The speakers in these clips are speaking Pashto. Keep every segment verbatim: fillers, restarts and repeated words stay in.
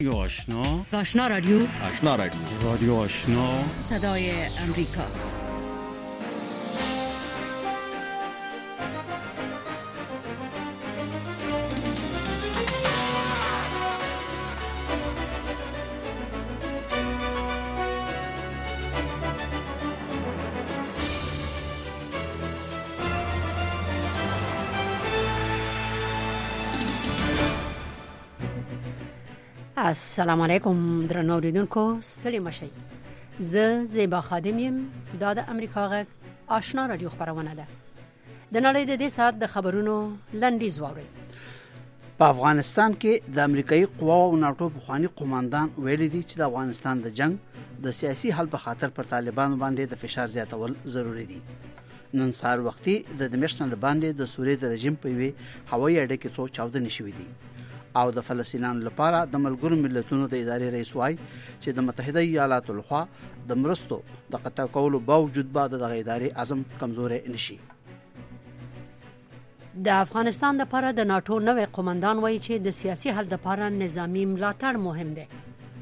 آشنا آشنا رادیو آشنا رادیو رادیو آشنا صدای امریکا. السلام علیکم درنو اوریدونکو، ستړي مشئ. زه زیبا خادم یم. دا د امریکا غږ آشنا رادیو خبرونه ده. د نړۍ د دې ساعت د خبرونو لنډیز واورئ. په افغانستان کې د امریکایي قواو ناټو بخوانی قوماندان ویلي دي چې د افغانستان د جنگ د سیاسي حل په خاطر پر طالبانو باندې د فشار زیاتول ضروری دي. نن سهار وختي د دمشق نه باندې د سوریې د رژیم په وی هوایي اډه کې څو چاودنې شوې دي او د فلسطینیانو لپاره د ملګرو ملتونو د ادارې رئیس وايي چې د متحده ایالاتو لخوا د مرستو د قطع کولو باوجود بعد د ادارې اعظم کمزوري نشي. د افغانستان لپاره د ناتو نوې قومندان وایي چې د سیاسي حل لپاره نظامی ملاتړ مهم دی.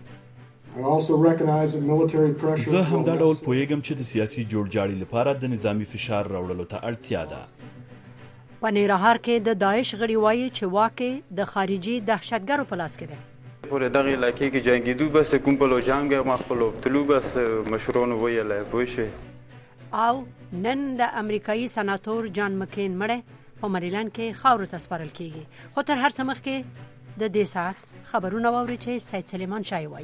زه هم دا ډول پوهیږم چې د سیاسي جوړجاړي لپاره د نظامی فشار راوړلو ته اړتیا ده. په ننګرهار کې د داعش غړي وایي چې واکه د خارجي دهشتګرو په لاس کې ده. پر دغه علاقې کې جنگیدو بس کوم په لوجانګ مخلو تلو بس مشرون ویله پوښي. او نن د امریکایي سناتور جان مکین مړ په مریلند کې خاور ته سپارل کیږي. خو تر هر څه مخکې د دې ساعت خبرونه واوري چې سید سلیمان شای وایي.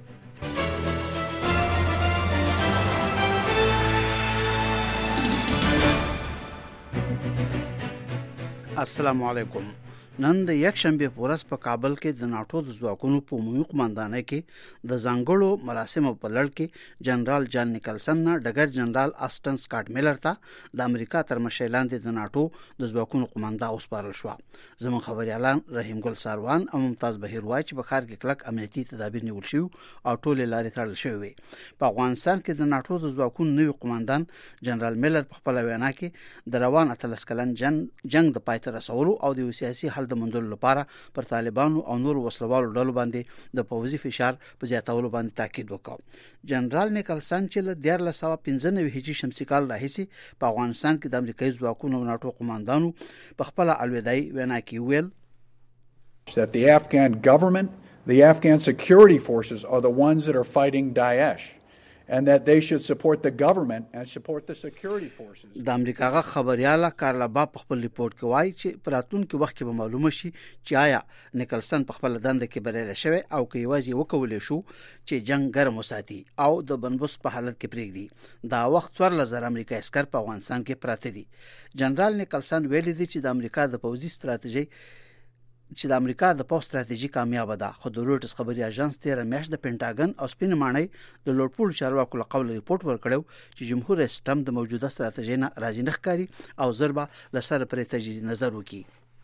السلام علیکم. نن د یک شنبه په ورځ په کابل کې د ناتو د ځواکونو په عمومي قومندانۍ کې د ځانګړو مراسمو په لړ کې جنرال جان نیکلسن نه ډګر جنرال اسټن سکاټ میلر ته د امریکا تر مشرۍ لاندې د ناتو د ځواکونو قومنده اوسپارل شو. زموږ خبريالان رحیم ګل ساروان او ممتاز بهیر وایي چې په ښار کې کلک امنیتي تدابیر نیول شوي او ټول لارې تړل شوې. په افغانستان کې د ناتو د ځواکونو نوی قومندان جنرال میلر په خپل وینا کې د روان اتلس کلن جنگ جنگ د پای ته رسولو او د سیاسي حل د مندلو لپاره پر طالبانو او نور وسلوالو ډلو باندې د پوځي فشار په زیاتولو باندې تاکید وکړ. جنرال نیکلسن چې له دیار له سوا پنځه نوي هجري شمسي کال راهیسي په افغانستان کې د امریکایي ځواکونو او ناتو قومندانو په خپل الوداعي وینا کې ویل that the Afghan government, the Afghan security forces are the ones that are fighting Daesh. And that they should support the government and support the security forces. د امریکا غا خبرياله کارلا با په خپل ریپورت کې وایي چې پراتون کې وخت کې به معلومه شي چې آیا نیکلسن په خپل دنده کې بریالی شوی او کې یوازې وکولې شو چې جنگ ګرم وساتي او د بنبست په حالت کې پریږدي. دا وخت څوارلس زره امریکایي عسكر په افغانستان کې پراته دي. جنرال نیکلسن ویلي دی چې د امریکا د پوځي ستراتیژي چې د امریکا د پوځ ستراتیژي کامیاب ده. خو د روټس خبري اژانس تیر میاشت د پینټاګن او سپین مانای د لوړپوړ چارواکو له قول ریپورت ورکړو چې جمهور رئیس ټرمپ د موجوده ستراتیژي نه راضي نه ښکاري او ضربه لسر پر تجدید نظر وکړي.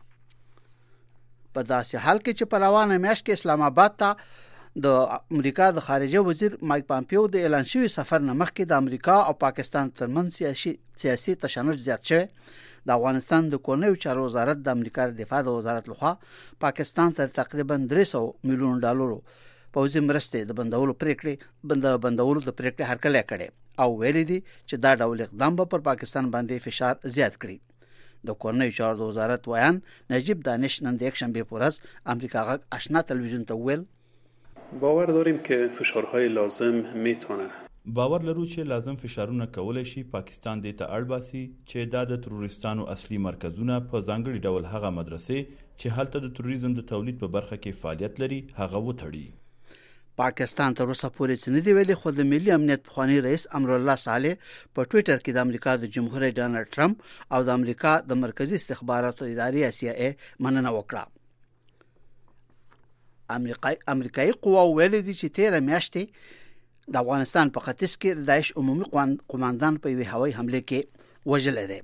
په داسې حال کې چې په روانه میاشت کې اسلام آباد ته د امریکا د خارجه وزیر مایک پامپیو د اعلان شوی سفر نه مخکې د امریکا او پاکستان ترمنځ سیاسي سیاسي تشنج زیات شوی. د افغانستان د کورنیو چارو وزارت د امریکا د دفاع د وزارت لخوا پاکستان ته تقریبا درې سوه میلیون ډالر پوځي مرستې د بندولو پریکړې بند بندولو د پریکړې هرکلی کړي او ویلي دي چې دا ډول اقدام به پر پاکستان باندې فشار زیات کړي. د کورنیو چارو د وزارت ویان نجیب دانش نن د یک شنبه په ورځ امریکا غږ آشنا تلویزیون ته ویل باور داریم که فشارهای لازم میتونه باور لرو چې لازم فشارونه کولای شي پاکستان دې ته اړ باسي چې دا د تروریستانو اصلي مرکزونه په ځانګړي ډول هغه مدرسې چې هلته د تروریزم د تولید په برخه کې فعالیت لري هغه وتړي. پاکستان تر اوسه پورې څه نه دی ویلي، خو د ملي امنیت پخوانی رئیس امرالله صالح په ټوئیټر کې د امریکا د جمهور رئیس ډانلډ ټرمپ او د امریکا د مرکزی استخباراتو ادارې سی آی ای مننه وکړه. امریکای امریکایي قواو ویلي دي چې تیر میاشتې د افغانستان په ختیځ کې داعش عمومي قومندان په یوه هوایي حمله کې وژل دی.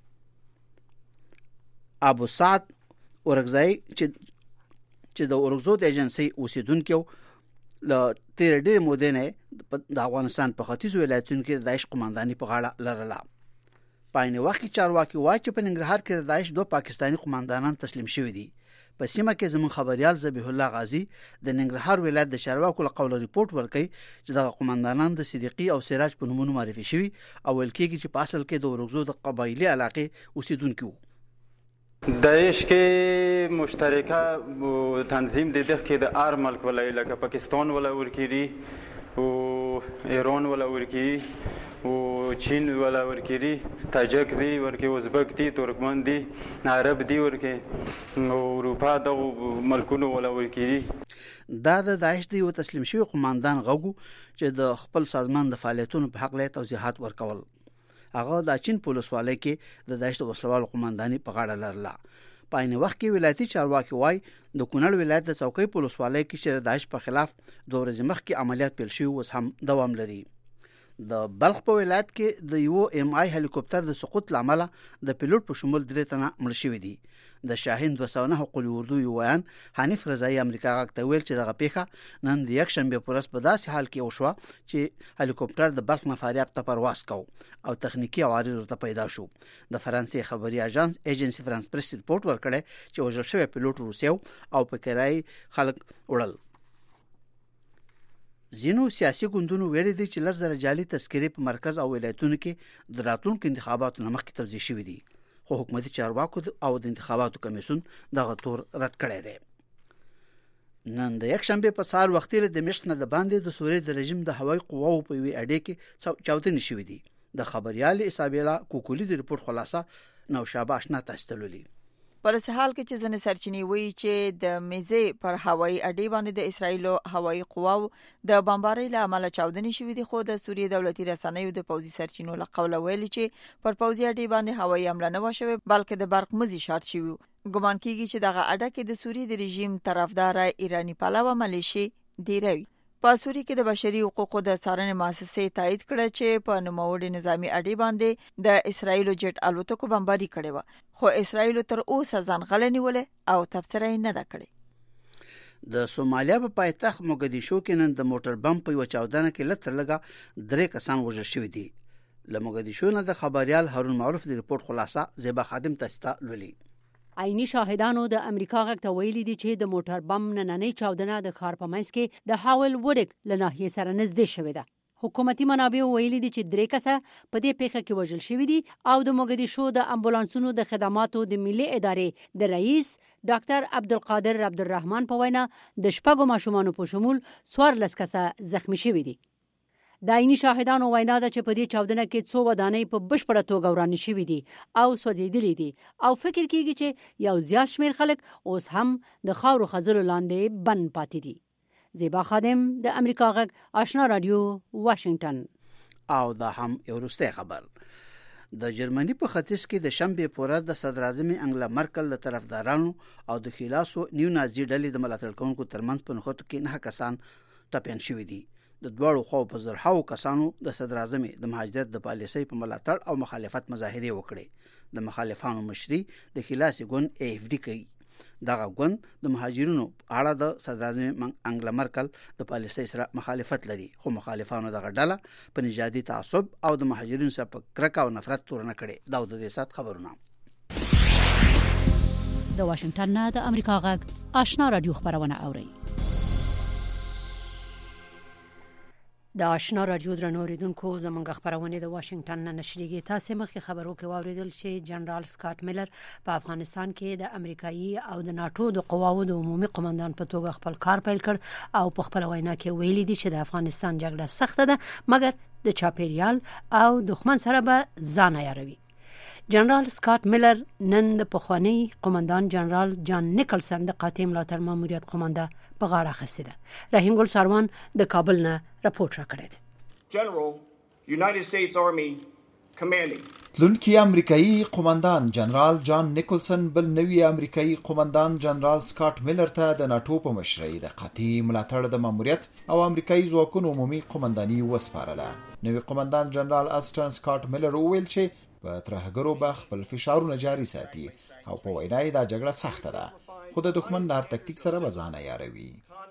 ابو سعد اورګزای چې چې د اورګزو د ایجنسي اوسیدونکو ل تیر ډېر مودې نه د افغانستان په ختیځو ولایتونو کې داعش قومنداني په غاړه لرله. په عین وخت کې چارواکي وایي چې په ننګرهار کې داعش دوه پاکستاني قومندانان تسلیم شوي دي. په سیمه کې زموږ خبريال ذبیح الله غازی د ننګرهار ولایت د چارواکو له قوله ریپورت ورکړي چې د قومندانان د صدیقي او سراج په نومونو معرفي شوي او ول کېږي چې په اصل کې د ورغزو د قبایلی علاقې اوسیدونکو داعش کې مشترکه تنظیم د دغه کې د ار ملک ولای لکه پاکستان ولا ورکيري او ایران ولا ورکيري او چین ولا ورکيري تاجک دی ورکي ازبک دی ترکمن دی عرب دی ورکي او اروپا د ملکونو ولا ورکيري دا د داعش دی او تسلیم شوی قومندان غوګو چې د خپل سازمان د فعالیتونو په حق له توضیحات ورکول هغه د چین پولیسوالۍ کې د داعش د وسلوال قومنداني په غاړه لرله په عین وخت کې ولایتي چارواکي وای د کونړ ولایت د څوکۍ پولیسوالۍ کې چې د داعش په خلاف دوه ورځې مخکې عملیات پیل شوي اوس هم دوام لري د بلخ په ولایت کې د یو ام آی هلیکوپټر د سقوط لامل د پیلوټ په شمول درې تنه مړ شوي دي د شاهین دوه سوه نه حقوقي اردو یو ویان حنیف رضایی امریکا غاکته ویل چې دغه پیښه نن د یک شنبه پورس په داسې حال کې وشوه چې هلیکوپټر د بلخ نه فاریاب ته پرواز کو او تخنیکی عوارض ورته پیدا شو د فرانسې خبري اژانس ایجنسی فرانس پریس ریپورت ورکړی چې وژل شوی پیلوټ روسیو او په کرای خلک وړل زینو سیاسي ګوندونو ویلي دي چې لس زره جعلي تذکرې په مرکز او ولایتونو کې د راتلونکو انتخاباتو نه مخکې توزیع شوي دي خو حکومتي چارواکو او د انتخاباتو کمیسیون دغه تور رد کړی دی نن د یک شنبه په سهار وختي له دمشق نه د باندې د سوریې د رژیم د هوایي قواو په وی اډې کې چاودنې شوې دي د خبريال اسابیلا کوکولی د ریپورت خلاصه نوشابه آشنا تاسطلولي په حال کې چې ځنې سرچینې وایي چې د میزې پر هوایي اډې باندې د اسرایل هوایي قواو د بمبارۍ له امله چاودنې شوې دي خو د سوریې دولتي رسنیو د پوځي سرچینو له قوله ویلي چې پر پوځي اډې باندې هوایي حمله نه وشوه بلکې د برق مزي شارټ شوی ګمان کیږي چې دغه اډه کې د سوریې د رژیم طرفدار ایرانی پلوه ملیشي دیروي په سوریې کې د بشري حقوقو د څارنې مؤسسې تایید کړه چې په نوموړي نظامی اډې باندې د اسرایل جټ الوتکو بمباري کړې و خو اسرایل تر اوسه ځان غلې نیولې او تفسیر یې نه ده کړې د سومالیا په پایتخت موګدیشو کې نن د موټر بم په یو چاودنه کې لتر لګه درې کسان وژل شوي دي له موګدیشو نه د خبريال هارون معروف د ریپورت خلاصه زیبا خادم تاستا لولي عیني شاهدانو د امریکا غږ ته ویلي دي چې د موټر بم نننۍ چاودنه د ښار په منځ کې د هاول وډک له ناحیې سره نږدې شوې ده حکومتي منابع ویلي دي چې درې کسه په دې پیښه کې وژل شوي دي او د موګدیشو د امبولانسونو د خدماتو د ملي ادارې د رئیس ډاکټر عبدالقادر عبدالرحمن په وینا د شپږو ماشومانو په شمول څوارلس کسه زخمی شوي دي د عیني شاهدانو وینا ده چې په دې چاودنه کې څو ودانۍ په بشپړه توګه ورانې شوي دي او سوځېدلې دي او فکر کیږي چې یو زیات شمېر خلک اوس هم د خاورو خځلو لاندې بند پاتې دي زیبا خادم د امریکا غږ آشنا رادیو واشنگټن او دا هم یو وروستی خبر د جرمني په ختیځ کې د شنبه په ورځ د صدر اعظم انګلا مرکل د طرفدارانو او د خلاصو نیو نازي ډلې د ملاتړ کوونکو ترمنځ په نښتو کې نه کسان ټپيان شوي دي د دوړو خو په زرهاو کسانو د صدر اعظم د مهاجرت د پالیسۍ په ملاتړ او مخالفت مظاهره وکړي د مخالفانو مشري د خلاصي ګوند ای اف ډي کوي دغه ګوند د مهاجرینو اړه د صدر اعظم انګلا مرکل د پالیسۍ سره مخالفت لري خو مخالفانو دغه ډله په نژادي تعصب او د مهاجرینو سره په کرکه او نفرت تورنه کړي دا د دې سات خبرونه د واشنگټن نه د امریکا غږ آشنا رادیو خبرونه اوري د آشنا رادیو درنو اوریدونکو زمونږ خبرونه د واشنگټن نه نشریږي تاسو مخکې خبرو کې واوریدل چې جنرال سکاټ میلر په افغانستان کې د امریکایي او د ناتو د قواو د عمومي قومندان په توګه خپل کار پیل کړ او په خپل وینا کې ویلي دي چې د افغانستان جګړه سخته ده مګر د چاپیریال او دښمن سره به ځان عیاروي جنرال سکاټ میلر نن د پخوانی قومندان جنرال جان نیکلسن د قاطع ملاتړ ماموریت قومنده په غاړه اخیسته ده رحیم ګل ساروان د کابل نه راپورټ راکړی دی جنرال یونایټډ سټیټس آرمي کمانډینګ تلونکي امریکایي قومندان جنرال جان نیکلسن بل نوی امریکایي قومندان جنرال سکاټ میلر ته د ناتو په مشرۍ د قاطع ملاتړ د ماموریت او امریکایي ځواکونو عمومي قومنداني وسپارله نوی قومندان جنرال اسټن سکاټ میلر وویل چې په ترهګرو به خپل فشارونه جاري ساتي او په وینا یې دا جګړه سخته ده خو د دښمن لار تکتیک سره به ځان عیاروي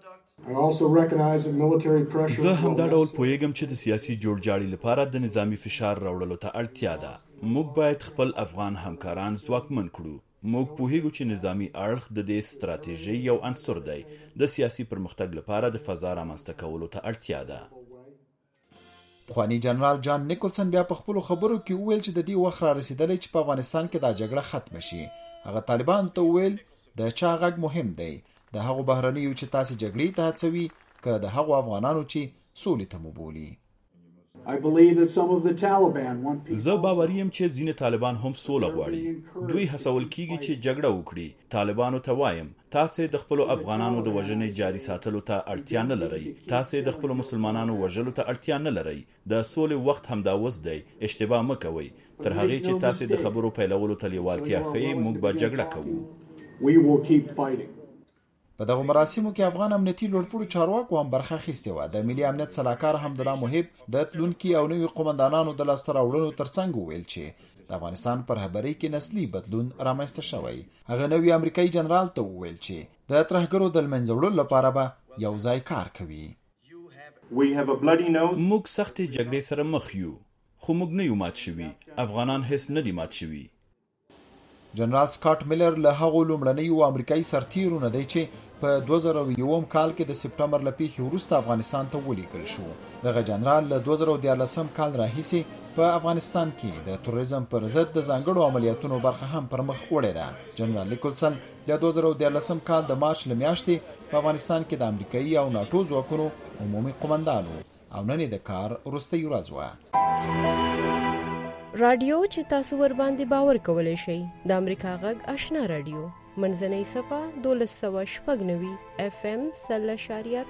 زه همدا ډول پوهیږم چې د سیاسي جوړجاړي لپاره د نظامی فشار راوړلو ته اړتیا ده موږ باید خپل افغان همکاران ځواکمن کړو موږ پوهیږو چې نظامی اړخ د دې ستراتیژي یو عنصر دی. د سیاسي پرمختګ لپاره د فضا رامنځته کولو ته اړتیا ده. خوانی جنرال جان نیکولسن بیا په خپل خبرو کې وویل چې د دې وخت را رسیدلی چې په افغانستان کې دا جګړه ختم شي. هغه طالبان ته وویل د چا غږ مهم دی، د هغو بهرنیو چې تاسو جګړې ته هڅوي که د هغو افغانانو چې سولې ته مو بولي. زه باوري یم چې ځینې طالبان هم سوله غواړي. دوی هڅول کیږي چې جګړه وکړي. طالبانو ته وایم تاسو د خپل افغانانو د وژنې جاري ساتلو ته اړتیا نه لرئ. تاسو د خپل مسلمانانو وژلو ته اړتیا نه لرئ. د سولې وخت همدا وس دی. اشتباه مه کوئ. تر هغه چې تاسو د خبرو پیلولو ته لیوالتیا ښیئ، موږ به جګړه کوو. په دغه مراسمو کې افغان امنیتي لوړپوړو چارواکو هم برخه اخیستې وه. د ملي امنیت سلاکار حمدالله محب د تلونکي او نوي قومندانانو د لاسته راوړنو ترڅنګ وویل چې د افغانستان په رهبرۍ کې نسلي بدلون رامنځته شوی. هغه نوي امریکایي جنرال ته وویل چې د ترهګرو د له منځه وړلو لپاره به یو ځای کار کوي. موږ سختې جګړې سره مخ یو، خو موږ نه یو مات شوي. افغانان هیڅ نه دي مات شوي. جنرال سکاٹ ملر له هغو لومړنیو امریکایي سرتیرو نه دی چې په دوه زره یوم کال کې د سپټمبر له پیښې وروسته افغانستان ته ولیږل شو. دغه جنرال له دوه زره دیارلسم کال راهیسې په افغانستان کې د تروریزم پر ضد د ځانګړو عملیاتونو برخه هم پر مخ وړې ده. جنرال نیکولسن د دوه زره دیارلسم کال د مارچ له میاشتې په افغانستان کې د امریکایي او ناټو ځواکونو عمومي قومندان او نن د کار وروستۍ ورځ وه. رادیو چې تاسو ور باندې باور کولای شئ د امریکا غږ آشنا رادیو منځنۍ صفه دولس سوه شپږ نوي اف ام سل اشاریه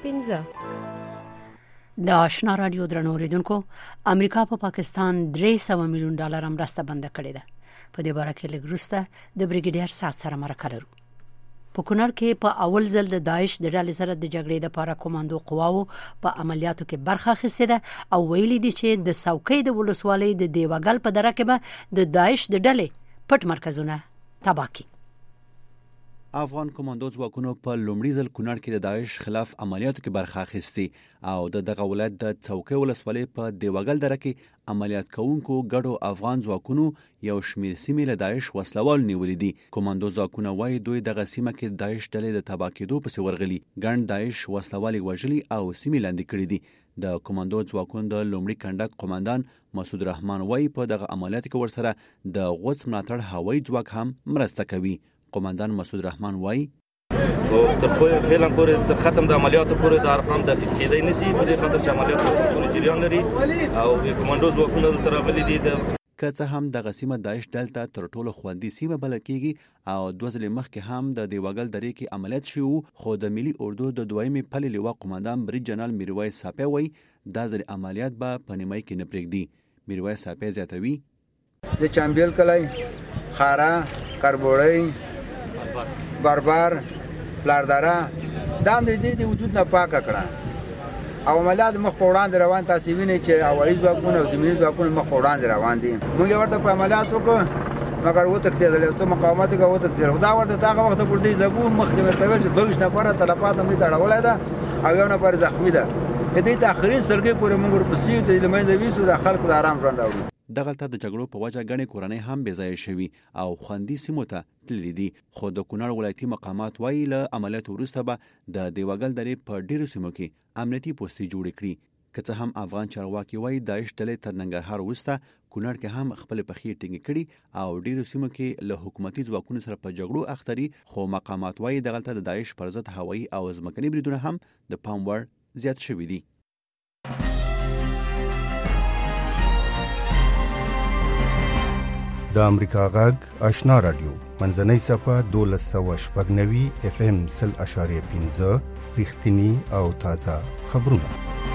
پنځه. د آشنا رادیو درنو اوریدونکو، امریکا په پا پاکستان درې سوه میلیون ډالر مرسته بنده کړې ده. په دې باره کې لږ وروسته د بریګیډیر سات سره مرکه لرو. په کونړ کې په اول ځل د داعش د ډلې سره د جګړې لپاره کوماندو قواو په عملیاتو کې برخه اخیستې ده او ویلي دي چې د څوکۍ د ولسوالۍ د دیوګل په دره کې به د داعش د ډلې پټ مرکزونه تباه کړي. افغان کمانډو ځواکونو په لومړي ځل کونړ کې د داعش خلاف عملیاتو کې برخه اخیستې او د دغه ولایت د څوکۍ ولسوالۍ په دیوګل دره کې عملیات کوونکو ګډو افغان ځواکونو یو شمېر سیمې له داعش وسلوال نیولې دي. کمانډو ځواکونه وایي دوی دغه سیمه کې د داعش ډلې د تباه کېدو پسې ورغلي. ګڼ داعش وسلوال وژلي او سیمې لاندې کړي دي. د کمانډو ځواکونو د لومړي کنډک قومندان مسعود رحمان وایي په دغه عملیاتو کې ورسره د غوڅ ملاتړ هوایي ځواک هم مرسته کوي. قومندان مسعود رحمان وایي او تر خو فعلا پورې تر ختم د عملیاتو پورې د ارقام د فکر کېدای نشي په دې خاطر چې عملیاتو پورې جریان لري او کمانډو ځواکونه تر غلي دي. د که څه هم دغه سیمه داعش دلته تر ټولو خوندي سیمه بلل کېږي او دوه ځلې مخکې هم د دیوګل درې کې عملیات شوي، خو د ملي اردو د دویمې پلې لواء قومندان برید جنرال میرویس ساپی وایي دا ځل عملیات به په نیمایي کې نه پرېږدي. میرویس ساپی زیاتوي د چامبیل کلی، خارا، کربوړی، بربر، پلارداره دا هم د دې د وجود نه پاکه کړه او عملیات مخ په وړاندې روان. تاسو وینئ چې هوایي ځواکونه او زمیني ځواکونه مخ په وړاندې روان دي. موږ یې ورته په عملیات وکړو مګر وتښتېدل، څه مقاومت یې کوه وتښتېدل. دا ورته هغه وخت پورې دی زبو مخکې مې ورته ویل چې دوه ویشت نفره تلفات هم دې ته اړولی ده او یو نفر زخمي ده. دې ته آخري سلګۍ پورې موږ ورپسې یو چې له منځه ویسو د خلکو د ارام ژوند راوړو. دغلته د جګړو په وجه ګڼې کورنۍ هم بې ځایه شوي او خوندي سیمو ته تللي دي. خو د کونړ ولایتي مقامات وایي له عملیاتو وروسته به د دیوګل درې په ډېرو سیمو کې امنیتي پوستې جوړې کړي. که څه هم افغان چارواکي وایي داعش ډلې تر ننګرهار وروسته کونړ کې هم خپلې پښې ټینګې کړي او ډېرو سیمو کې له حکومتي ځواکونو سره په جګړو اخته دي. خو مقامات وایي دغلته د داعش پر ضد هوایي او ځمکني بریدونه هم د پام وړ زیات شوي دي. د امریکا غږ آشنا رادیو منځنۍ صفه دولس سوه شپږ نوي اف ام سل اشاریه پنځه رښتینی او تازه خبرونه.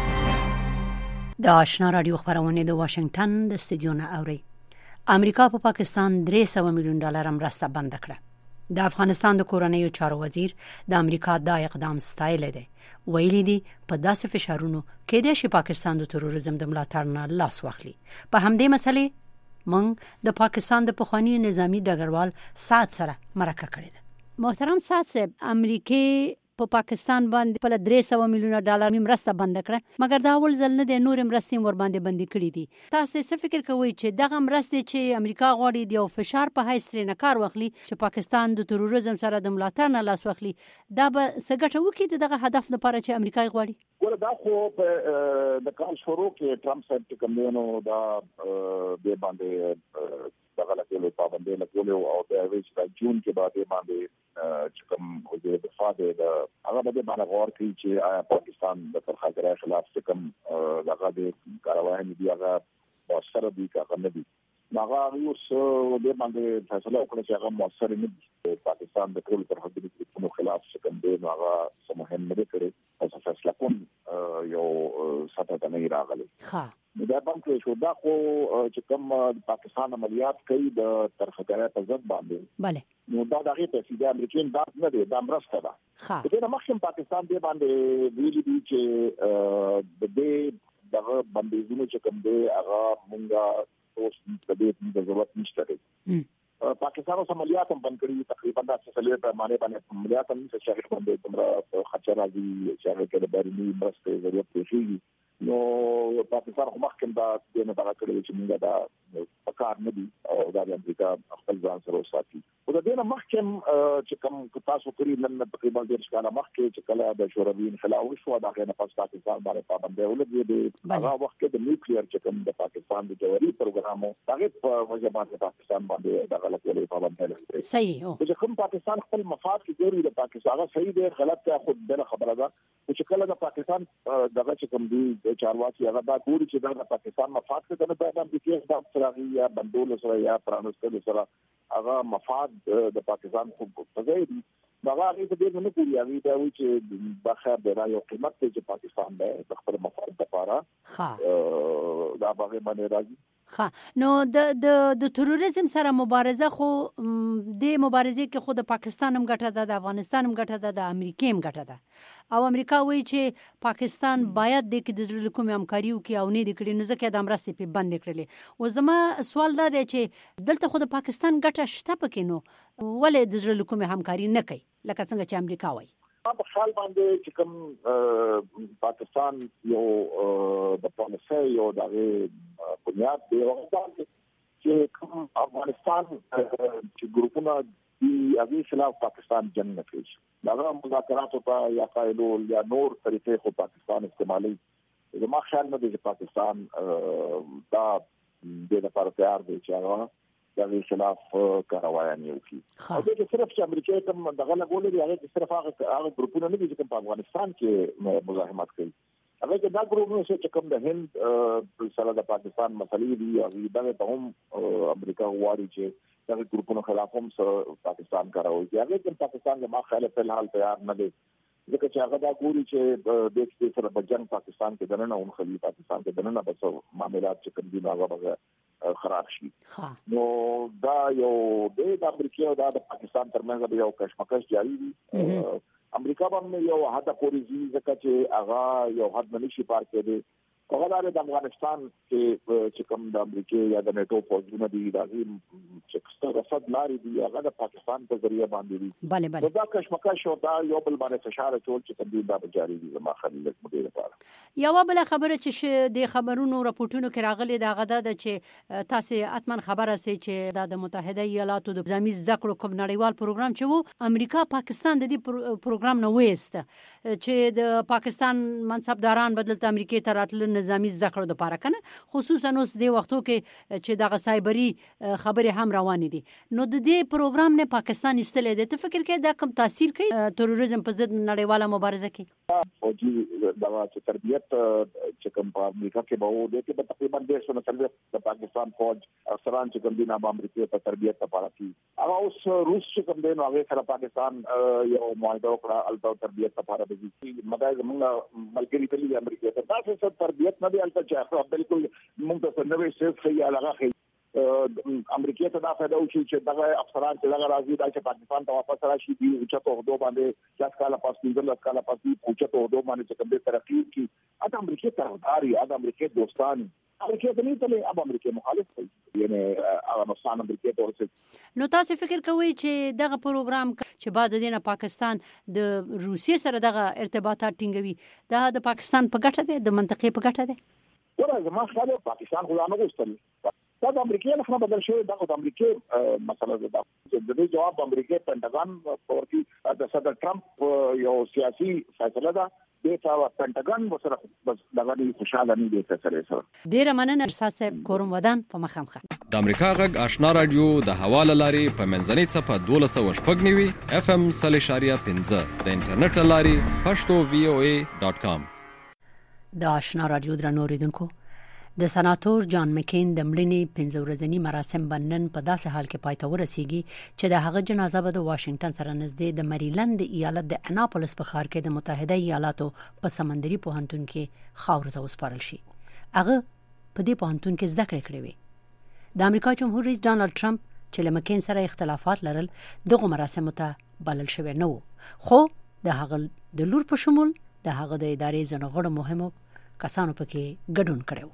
د آشنا رادیو خبرونه د واشنگټن د استودیو نه اوري. امریکا په پا پاکستان درې سوه میلیون ډالر مرسته بند کړه. د افغانستان د کورنیو چارو وزیر د امریکا دا اقدام ستایلی دی. ویلي دي په داسې فشارونو کې د پاکستان د تروریزم د ملاتړ نه لاس واخلي. په همدې مسلې موږ د پاکستان د پخوانی نظامی ډګروال سات سره مرکه کړې ده. محترم سات صاحب، امریکای په پاکستان باندې په درې سوه میلیونه ډالر مرسته بند کړه، مګر دا اول ځل نه د نور مرستې ور باندې بند کړې دي. تاسو څه فکر کوئ چې دغه مرستې چې امریکا غواړي د یو فشار په حیث ترې نه کار واخلي چې پاکستان د تروریزم سره د ملاتړ نه لاس واخلي، دا به څه ګټه وکړي دغه هدف لپاره چې امریکا غواړي؟ ګوره دا خو په د کال شروع کې ټرمپ صاحب چې کوم دی نو دا د باندې دغه لکه پابندي لګولې او د ویش د جون کې بعد باندې چې کوم وزیر دفاع دی دا هغه به باندې غور کوي چې آیا پاکستان د ترخګرای خلاف څه کوم دغه د کاروایي دی هغه موثر دي که نه دي. هغه اوس د باندې فیصله وکړه چې هغه موثر نه دي. پاکستان د ټول ترخګرۍ خلاف څه کوم دی نو هغه سم مهم نه کړي او فیصله کوم یو ساته نه راغلی. ها دا باندې شو دا خو چې کوم پاکستان عملیات کوي د ترخګرۍ په ضد باندې bale نو دا دغه په سیده امریکایي دا نه دی دا مرسته ده. ها دا مخکې پاکستان دی باندې ویلي دي چې د دې دغه بندیزونو چې کوم دی هغه مونږه اوس د دې د ضرورت نشته دی. پاکستان اوس عملیات هم بند کړي تقریبا د څلور په معنی باندې عملیات هم څه شغل باندې تمره خرچه راځي چې هغه کې د بهرني مرستې ضرورت پیښیږي. نو پاکستان خو مخکې دا د نه دغه کړي چې موږ دا پکار نه دي او دا د امریکا خپل ځان سره وساتي. او د دې نه مخکې چې کوم تاسو کړی نن تقریبا ډېر ښکاره مخکې چې کله د شوروي انقلاب وشو دا غنه پاس پاکستان باندې پابندي ولګي د هغه وخت کې د نیوکلیر چې کوم د پاکستان د جوړي پروګرامو هغه په وجه باندې پاکستان باندې دغه لکه پابندي لګي. صحیح او چې کوم پاکستان خپل مفاد کې ګوري د پاکستان هغه صحیح دی غلط ته خود بل خبره ده چې کله د پاکستان دغه چې کوم دی چارواکي هغه دا ګوري چې دا د پاکستان مفاد څخه نه پیدا کیږي د سرغي یا بندول سره یا پرانستل سره هغه مفاد د پاکستان خو په ځای دی هغه هغه دې نه کوي هغه دا وی چې بخیر د رايو قیمت چې پاکستان د خپل مفاد لپاره ها دا هغه باندې راځي. ها نو د د د تروریزم سره مبارزه خو د مبارزې کې خود پاکستان هم ګټه ده د افغانستان هم ګټه ده د امریکا هم ګټه ده او امریکا وایي چې پاکستان باید د کې د زړه کوم همکاري وکړي او نه د کړي نو ځکه د مرستې په بند کړلې. او زما سوال دا دی چې دلته خود پاکستان ګټه شته پکې نو ولې د زړه کوم همکاري نه کوي لکه څنګه چې امریکا وایي؟ په خپل باندې چې کوم پاکستان یو د پالیسي یو دغه بنیاد دی او چې کوم افغانستان چې ګروپونه دی هغه خلاف پاکستان جنگ نه کوي دا مذاکرات ته یا فایلو یا نور طریقې خو پاکستان استعمالي. زما خیال نه دی چې پاکستان دا د لپاره تیار دی چې هغه دغه خلاف کاروایی نه وکړي. او دا صرف چې امریکا کوم دغه لګولې دی هغه صرف هغه هغه ګروپونه نه دي چې په افغانستان کې مزاحمت کوي. هغه چې دا ګروپونه چې کوم د هند سره د پاکستان مسلې دي هغه دغه ته هم امریکا غواړي چې دغه ګروپونو خلاف هم پاکستان کاروي. هغه چې پاکستان د ما خیال په الحال تیار نه دی ځکه چې هغه دا ګوري چې د دې سره په جنگ پاکستان کې دننه اون خلی پاکستان کې دننه بس معاملات چې کوم دي هغه خراب شي. نو دا یو د امریکا او د پاکستان ترمنځ یو کشمکش جاری دی. امریکا باندې یو حد پورې ځکه چې هغه یو حد نشي پار کېدی. هغه د افغانستان کې چې کوم د امریکا یا د نیټو فوجونه دي دا چې څه رسد لاري دي هغه د پاکستان په ذریعہ باندې دي. bale bale دا کشمکش او دا یو بل باندې فشار ټول چې کوم دا جاری دي زما خلیل مدیر لپاره. یو بل خبره چې د خبرونو راپورټونو کې راغلي دا غدا ده چې تاسو اتمن خبره سي چې د متحده ایالاتو د نظامی زده کړو کوم نړیوال پروګرام چې وو امریکا پاکستان د دې پروګرام نه وېست چې د پاکستان منصبداران بدلته امریکا ته راتل نظامی زده کړو د پاره کنه خصوصا اوس د وختو کې چې دغه سایبری خبره هم روانې دي. نو د دې پروګرام نه پاکستان استلې ده ته فکر کې دا کوم تاثیر کوي تروریزم په ضد نړیواله مبارزه کې؟ او چې دا چې تربیت چې کوم په امریکا کې به وو د کې تقریبا ډېر څه نسل د پاکستان فوج افسران چې کوم دي نه امریکا په تربیت لپاره کی هغه اوس روس چې کوم دي نو هغه سره پاکستان یو معاهده وکړه البته تربیت لپاره به مګر موږ ملګری دي امریکا ته تاسو سره تربیت نه دی البته چې بالکل موږ ته نوې څه خي علاقه امریکا ته دا فائدہ وشي چې دغه افسران چې دغه راځي دا چې پاکستان ته واپس راشي دي چې په هدو باندې ځکه کاله پاس پنځه لس کاله پاس دي چې په هدو باندې چې کوم ترقی کی اته امریکا طرفداري اته امریکا دوستان امریکا ته نه تللی اب امریکا مخالف دی یعنی هغه نقصان امریکا ته ورسېد. نو تاسو فکر کوئ چې دغه پروګرام چې بعد د دینه پاکستان د روسیې سره دغه ارتباطات ټینګوي دا د پاکستان په ګټه ده د منطقې په ګټه ده؟ ورته زما خیال پاکستان خو نه غوښتل دا د امریکا نه خبر بدل شوی دا د امریکا مسله ده د دې جواب امریکا پنټاګان ورکی د صدر ټرمپ یو سیاسي فیصله ده د تا پنټاګان وسره بس دغه خوشاله نه دي سره سره ډیر مننه ارشاد صاحب کوروم ودان په مخامخه د امریکا غږ آشنا رادیو د حواله لاري په منځنۍ صفه دولس شپږ نوي اف ام صلی شاریه پنځه د انټرنیټ لاري پښتو وی او ای ډاٹ کام. د آشنا رادیو درنو اوریدونکو د سناتور جان مکین د مړینې پنځه ورځنی مراسم بنن په داسې حال کې پاتې ورسیږي چې د هغه جنازه به د واشنگټن سره نږدې د مریلند ایالت د اناپولس په ښار کې د متحده ایالاتو په سمندري پوهنتون کې خاورو ته وسپارل شي. هغه په دې پوهنتون کې زده کړې کړې وې. د امریکا جمهور رئیس ډانلډ ټرمپ چې له مکین سره اختلافات لرل دغه مراسم ته بلل شوی نه وو، خو د هغه د لور په شمول د هغه د ادارې ځینو غړو مهمو کسانو پکې ګډون کړو.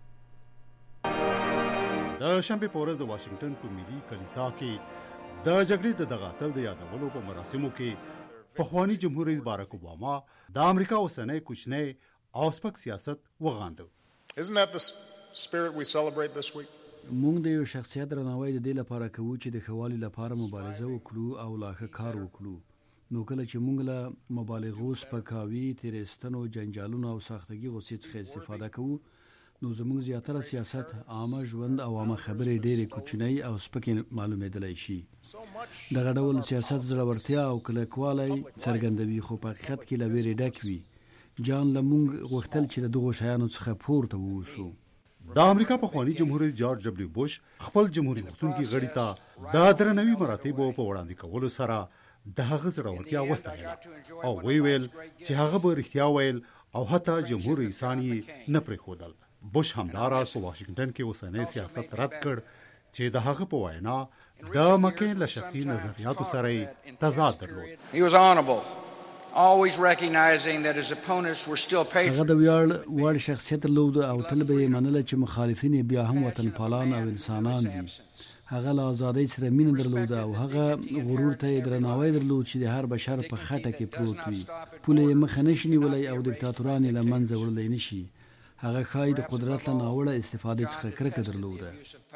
د شنبه په ورځ د واشنگټن په ملي کلیسا کې د جګړې د دغه اتل د یادولو په مراسمو کې پخوانی جمهور رئیس باراک اوباما د امریکا اوسنۍ کوچنۍ او سپک سیاست وغانده. Isn't that the spirit we celebrate this week? موږ د یو شخصیت درناوی د دې لپاره کوو چې د خوالي لپاره مبارزه وکړو او لاخه کار وکړو. نو کله چې موږ له مبالغو سپکاوي تیرستنو جنجالونو او ساختګي غوسې څخه استفاده کوو نو زموږ زیاتره سیاست عامه ژوند او عامه خبرې ډېرې کوچنۍ او سپکې معلومېدلی شي. دغه ډول سیاست زړورتیا او کلکوالی څرګندوي خو په حقیقت کې له ویرې ډک وي. جان له موږ غوښتل چې له دغو شیانو څخه پورته واوسو. د امریکا پخوانی جمهور رئیس جورج دبلیو بوش خپل جمهوریت غوښتونکي غړي ته د درناوي مراتبو په وړاندې کولو سره د هغه زړورتیا وستایله او وی ویل چې هغه به رښتیا ویل او حتی جمهور رئیسان یې نه پرېښودل. بوش همداراز په واشنگټن کې اوسنی سیاست رد کړ چې د هغه په وینا د مکین له شخصي نظریاتو سره تضاد درلود. He was honorable, always recognizing that his opponents were still patriots. هغه د ویاړ وړ شخصیت درلود او تل به یې منله چې مخالفین بیا هم وطن پالان او انسانان دي. هغه له ازادۍ سره مینه درلوده او هغه غرور ته درناوی درلود چې د هر بشر په خټه کې پروت وي. پوله یې مخه نشي نیولی او دیکتاتوران یې له منځه وړلی نشي. هغه خای د قدرت له ناوړه استفادې څخه کرکه درلوده.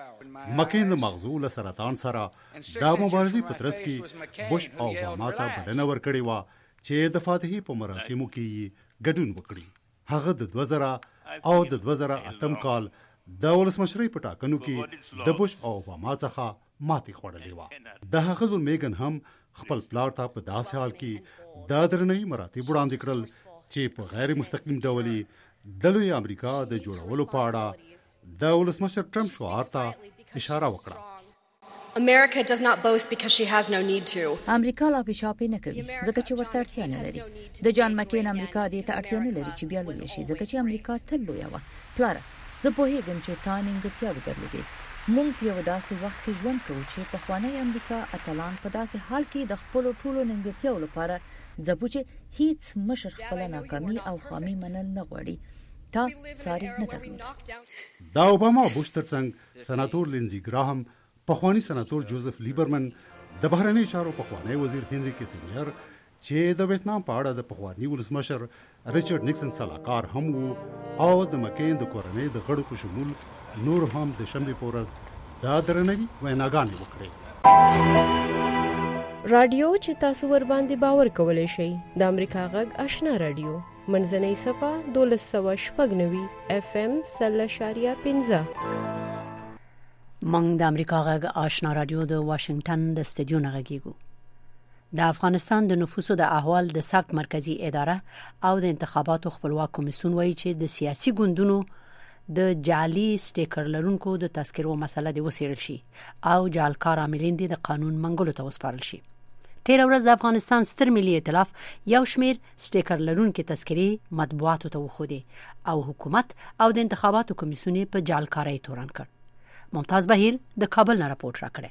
مکین د مغزو له سرطان سره د مبارزې په ترڅ کې بوش او اوباما ته بلنه ورکړې وه چې د فاتحې په مراسمو کې ګډون وکړي. هغه د دوه زره او د دوه زره اتم کال د ولسمشرۍ په ټاکنو کې د بوش او اوباما څخه ماتې خوړلې وه. د هغه لور میګن هم خپل پلار ته په داسې حال کې د درناوي مراتب وړاندې کړل چې په غیر مستقیم ډول د لوی امریکا د جوړولو په اړه د ولسمشر ټرمپ شعار ته اشاره وکړه. America does not boast because she has no need to. امریکا لا پېښاپې نه کوي ځکه چې ورته اړتیا نه لري. د جان مکین امریکا دې ته اړتیا نه لري چې بیا لوی شي ځکه چې امریکا تل لوی و. پلار زه پوهیږم چې تا نیمګړتیاوې درلودې. موږ په یو داسې وخت کې ژوند کوو چې پخوانی امریکا اتلان په داسې حال کې د خپل ټولو نیمګړتیاو لپاره ځکه چې هیڅ مشر خپل ناکامي او خامي منل نه غواړي. تا ساری نه درلود. دا اوباما او بوش ترڅنګ سناتور لینزی ګراهم، پخوانی سناتور جوزف لیبرمن، د بهرنیو چارو پخوانی وزیر هنري کیسنجر چې د ویتنام په اړه د پخوانی ولسمشر ریچارډ نیکسن سلاکار هم وو او د مکین د کورنۍ د غړو په شمول نور هم د شنبه په ورځ د درنوي ویناګانې وکړې. رادیو چې تاسو ور باندې باور کولای شئ د امریکا غږ آشنا رادیو منځنۍ صفه دولس سوه شپږ نوي اف ام سل اشاریه پنځه. موږ د امریکا غږ آشنا رادیو د واشنگټن د استودیو نه غږیږو. د افغانستان د نفوسو د احوال د ثبت مرکزی اداره او د انتخاباتو خپلواک کمیسیون وایي چې د سیاسي ګوندونو د جعلي سټیکر لرونکو د تذکرو مسله د وسیړل شي او جعلکار عاملین د قانون منګولو ته وسپارل شي. تیر ورځ د افغانستان ستر ملي ائتلاف یو شمیر سټیکر لرونکو تذکری مطبوعاتو ته وخوده او حکومت او د انتخاباتو کمیسیون په جعلکارۍ تورن کړ. ممتاز بهیر د کابل نه راپورټ راکړي.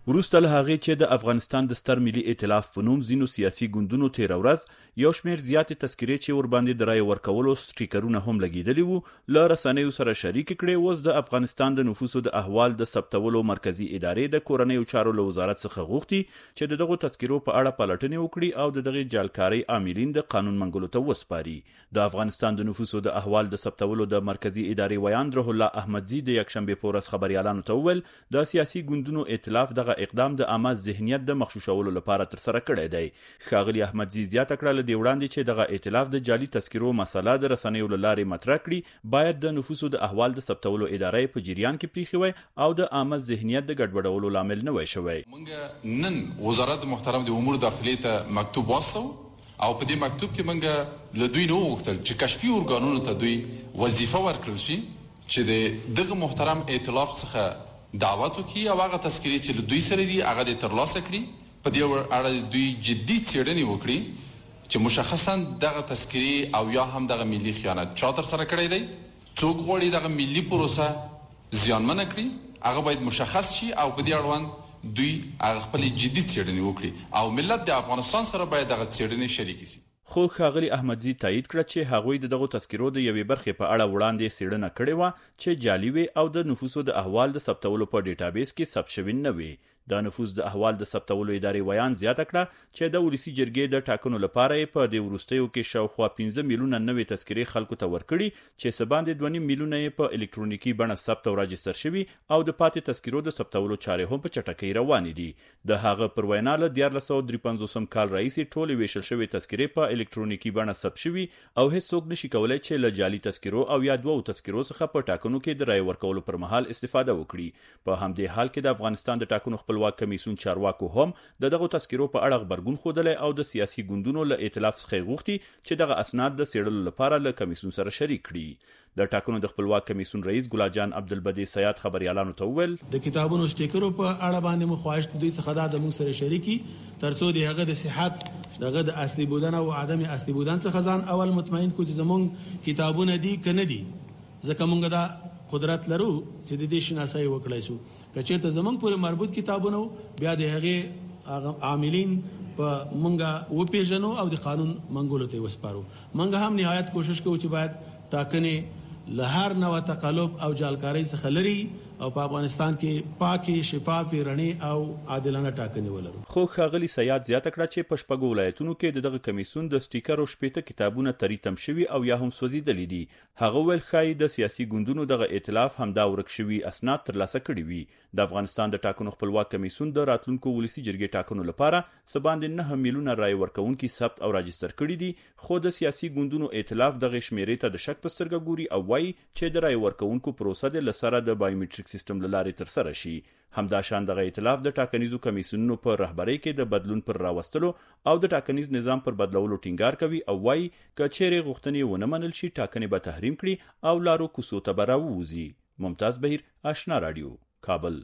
وروسته له هغې چې د افغانستان د ستر ملي ائتلاف په نوم ځینو سیاسي ګوندونو تېره ورځ یو شمېر زیاتې تذکرې چې ورباندې د رایې ورکولو سټیکرونه هم لګېدلي وو له رسنیو سره شریکې کړې. اوس د افغانستان د نفوسو د احوال د ثبتولو مرکزي ادارې د کورنیو چارو له وزارت څخه غوښتي چې د دغو تذکرو په اړه پلټنې وکړي او د دغې جعلکارۍ عاملین د قانون منګولو ته وسپاري. د افغانستان د نفوسو د احوال د ثبتولو د مرکزي ادارې ویان روح الله احمدزي د یکشنبې په ورځ خبریالانو ته وویل د سیاسي ګوندونو ائتلاف دغه اقدام د عامه ذهنیت د مخشوشولو لپاره ترسره کړی دی. ښاغلي احمدزي زیاته کړه له دې وړاندې چې دغه ائتلاف د جعلي تذکرو مسله د رسنیو له لارې مطرح کړي باید د نفوسو د احوال د ثبتولو ادارې په جریان کې پریښی وای او د عامه ذهنیت د ګډوډولو لامل نه وای شوی. موږ نن وزارت محترم د امور داخلي ته مکتوب واستو او په دې مکتوب کې موږ له دوی نه وغوښتل چې کشفي ارګانونو ته دوی وظیفه ورکړل شي چې د دغه محترم ائتلاف څخه دعوت وکړي او هغه تذکرې چې له دوی سره دي هغه دې ترلاسه کړي. په دې اړه دوی جدي څېړنې وکړي چې مشخصا دغه تذکرې او یا هم دغه ملي خیانت چا ترسره کړی دی، څوک غواړي دغه ملي پروسه زیانمنه کړي، هغه باید مشخص شي او په دې اړوند دوی هغه خپل جدي څېړنې وکړي او ملت د افغانستان سره باید دغه څېړنې شریک شي. خو ښاغلي احمدزي تایید کړه چې هغوی د دغو تذکرو د یوې برخې په اړه وړاندې څېړنه کړې وه چې جعلي وې او د نفوسو د احوال د ثبتولو په ډیټابیس کې ثبت شوي نه وي. د نفوس د احوال د ثبتولو ادارې ویان زیاته کړه چې د ولسي جرګې د ټاکنو لپاره یې په دې وروستیو کې شاوخوا پنځه میلیونه نوې تذکرې خلکو ته ورکړي چې څه باندې دوه نیم میلیونه یې په الکترونیکي بڼه ثبت او راجستر شوي او د پاتې تذکرو د ثبتولو چارې هم په چټکۍ روانې دي. د هغه پر وینا له دیارلس سوه درې پنځوسم کال راهیسې ټولې ویشل شوې تذکرې په الکترونیکي بڼه ثبت شوي او هیڅوک نشي کولی چې له جعلي تذکرو او یا دوو تذکرو څخه په ټاکنو کې د رایې ورکولو پر مهال استفاده وکړي. په همدې حال کې د افغانستان د ټاکنو خپلواک کمیسیون چارواکو هم د دغو تذکرو په اړه غبرګون ښودلی او د سیاسي ګوندونو له ائتلاف څخه غوښتي چې دغه اسناد د څېړلو لپاره له کمیسیون سره شریک کړي. د ټاکنو د خپلواک کمیسیون رئیس ګلال جان عبدالبدی سیاد خبریالانو ته وویل د کتابونو سټیکرو په اړه باندې مو خواهش دوی څخه دا د موږ سره شریکي ترڅو د هغه د صحت دغه د اصلي بودن او عدم اصلي بودن څخه ځان اول مطمئن کو چې زمونږ کتابونه دي کنه دي، ځکه موږ دا قدرت لرو چې د دې شناسایی وکړای شو. که چېرته زمونږ پورې مربوط کتابونه بیا د هغې عاملین په مونږه وپیژنو او د قانون منګولو ته وسپارو. مونږ هم نهایت کوشش کوو چې باید ټاکنې له هر نوع تقلب او جعلکارۍ څخه لري او په افغانستان کې پاکي شفافي رڼې او عادلانه ټاکنې ولرو. خو ښاغلي سیاد زیاته کړه چې په شپږو ولایتونو کې د دغه کمیسیون د سټیکرو شپېته کتابونه تریتم شوي او یا هم سوځېدلي دي. هغه ویل ښایي د سیاسي ګوندونو دغه ائتلاف همدا ورک شوي اسناد ترلاسه کړي وي. د افغانستان د ټاکنو خپلواک کمیسیون د راتلونکو ولسي جرګې ټاکنو لپاره څه باندې نهه میلیونه رایې ورکوونکي ثبت او راجستر کړي دي، خو د سیاسي ګوندونو ائتلاف دغه شمیرې ته د شک په سترګه ګوري او وایي چې د رایې ورکوونکو پروسه د لسره د بایومټریک سیستم له لارې ترسره شي. همدا شان دغه ائتلاف د ټاکنیزو کمیسیونونو په رهبرۍ کې د بدلون پر راوستلو او د ټاکنیز نظام پر بدلولو ټینګار کوي او وایي که چیرې غوښتنې ونه منل شي ټاکنې به تحریم کړي او لارو کوڅو ته به راووځي. ممتاز بهیر، آشنا رادیو، کابل.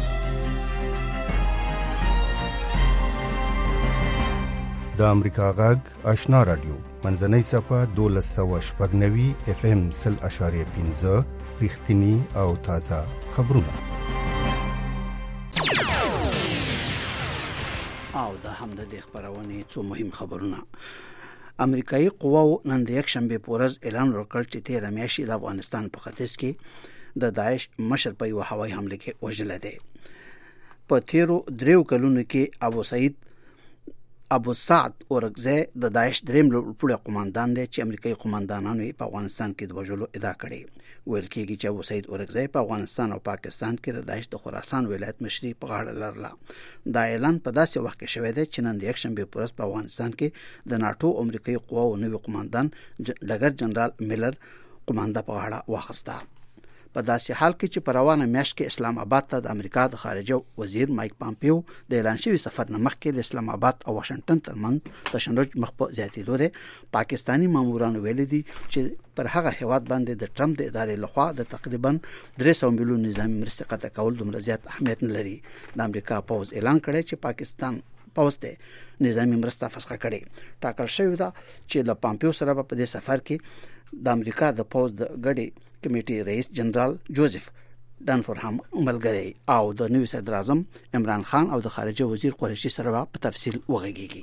د امریکا غږ آشنا رادیو منځنۍ صفه دولس سوه شپږ نوي اف ام سل اشاریه پنځه رښتینی او تازه خبرونه. او د هم د دې خبرونه څو مهم خبرونه. امریکایي قواو نن د یک شنبه په ورځ اعلان وکړ چې تیر میاشتې د افغانستان په ختیځ کې د داعش مشر په یو هوایي حمله کې وژل دی. په تیرو دریو کلونو کې ابو سعید ابو سعد اورګزی د داعش دریم لوړ قوماندان دی چې امریکایي قوماندانانو په افغانستان کې د وژلو ادعا کړې. ویل کېږي چې ابو سعید اورګزی په افغانستان او پاکستان کې د داعش د خراسان ولایت مشري په غاړه لرله. دا اعلان په داسې وخت کې شوی دی چې نن د یک شنبې په ورځ په افغانستان کې د ناټو امریکایي قواو نوي قوماندان ډګر جنرال میلر قومانده په غاړه واخیسته. په داسې حال کې چې په روانه میاشت کې اسلام آباد ته د امریکا د خارجه وزیر مایک پامپیو د اعلان شوی سفر نه مخکې د اسلام آباد او واشنگټن ترمنځ تشنج مخ په زیاتېدو دی. پاکستانی مامورانو ویلي دي چې پر هغه هیواد باندې د ټرمپ د ادارې لخوا د تقریبا درې سوه میلیون نظامي مرستې قطع کول دومره زیات اهمیت نه لري. د امریکا پوز اعلان کړی چې پاکستان پوز ته نظامي مرسته فسخه کړي. ټاکل شوی ده چې له پامپیو سره په دې سفر کې د امریکا د پوز د غړي کمیټې رئیس جنرال جوزف ډنفور هم ملګری او د نوي صدر اعظم عمران خان او د خارجه وزیر قریشي سره په تفصیل وغږیږي.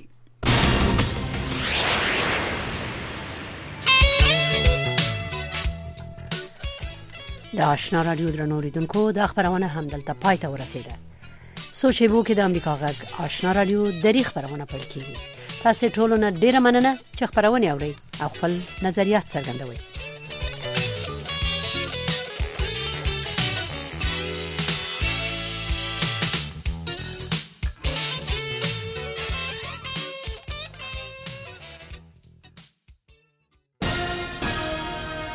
د آشنا رادیو درنو اوریدونکو د خبرونه هم دلته پای ته ورسیده. سوچ یې وو کې د امریکا غږ آشنا رادیو د خبرونه پیل کیږي. تاسو ټول نه ډیره مننه چې خبرونه اورئ او خپل نظریات څرګندوئ.